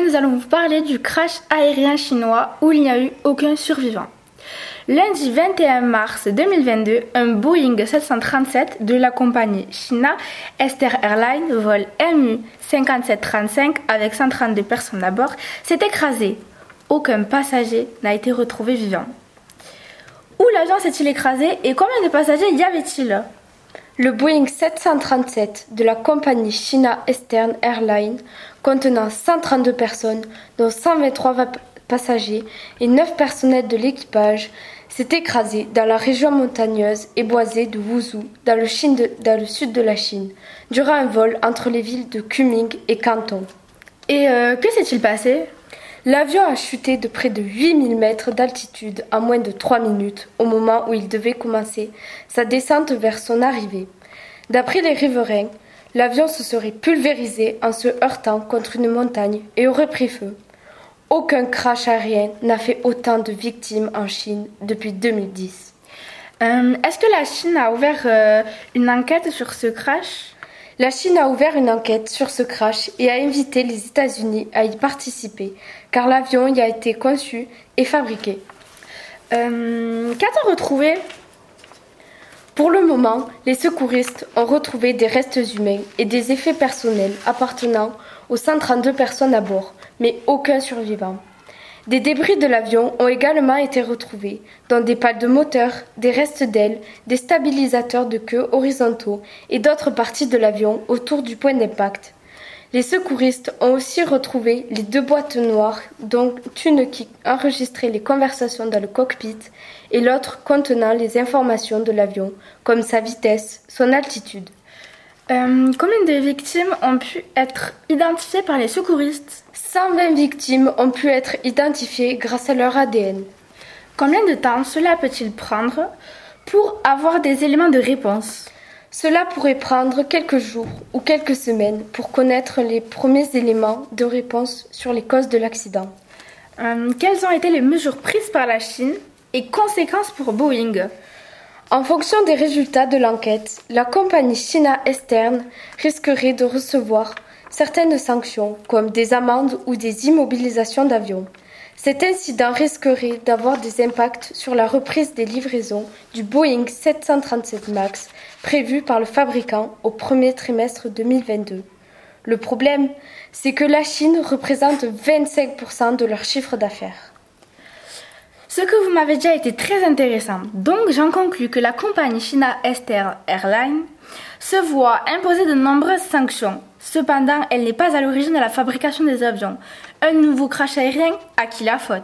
nous allons vous parler du crash aérien chinois où il n'y a eu aucun survivant. Lundi 21 mars 2022, un Boeing 737 de la compagnie China Eastern Airlines, vol MU5735 avec 132 personnes à bord, s'est écrasé. Aucun passager n'a été retrouvé vivant. Où l'avion s'est-il écrasé et combien de passagers y avait-il ? Le Boeing 737 de la compagnie China Eastern Airlines, contenant 132 personnes, dont 123 passagers et 9 personnels de l'équipage, s'est écrasé dans la région montagneuse et boisée de Wuzhou, dans le sud de la Chine, durant un vol entre les villes de Kunming et Canton. Et que s'est-il passé ? L'avion a chuté de près de 8000 mètres d'altitude en moins de 3 minutes au moment où il devait commencer sa descente vers son arrivée. D'après les riverains, l'avion se serait pulvérisé en se heurtant contre une montagne et aurait pris feu. Aucun crash aérien n'a fait autant de victimes en Chine depuis 2010. Est-ce que la Chine a ouvert une enquête sur ce crash ? La Chine a ouvert une enquête sur ce crash et a invité les États-Unis à y participer, car l'avion y a été conçu et fabriqué. Qu'a-t-on retrouvé ? Pour le moment, les secouristes ont retrouvé des restes humains et des effets personnels appartenant aux 132 personnes à bord, mais aucun survivant. Des débris de l'avion ont également été retrouvés, dont des pales de moteur, des restes d'ailes, des stabilisateurs de queue horizontaux et d'autres parties de l'avion autour du point d'impact. Les secouristes ont aussi retrouvé les 2 boîtes noires, dont une qui enregistrait les conversations dans le cockpit et l'autre contenant les informations de l'avion, comme sa vitesse, son altitude. Combien de victimes ont pu être identifiées par les secouristes ? 120 victimes ont pu être identifiées grâce à leur ADN. Combien de temps cela peut-il prendre pour avoir des éléments de réponse ? Cela pourrait prendre quelques jours ou quelques semaines pour connaître les premiers éléments de réponse sur les causes de l'accident. Quelles ont été les mesures prises par la Chine et conséquences pour Boeing ? En fonction des résultats de l'enquête, la compagnie China Eastern risquerait de recevoir certaines sanctions, comme des amendes ou des immobilisations d'avions. Cet incident risquerait d'avoir des impacts sur la reprise des livraisons du Boeing 737 MAX prévu par le fabricant au premier trimestre 2022. Le problème, c'est que la Chine représente 25% de leur chiffre d'affaires. Ce que vous m'avez dit a été très intéressant. Donc, j'en conclus que la compagnie China Eastern Airlines se voit imposer de nombreuses sanctions. Cependant, elle n'est pas à l'origine de la fabrication des avions. Un nouveau crash aérien, à qui la faute ?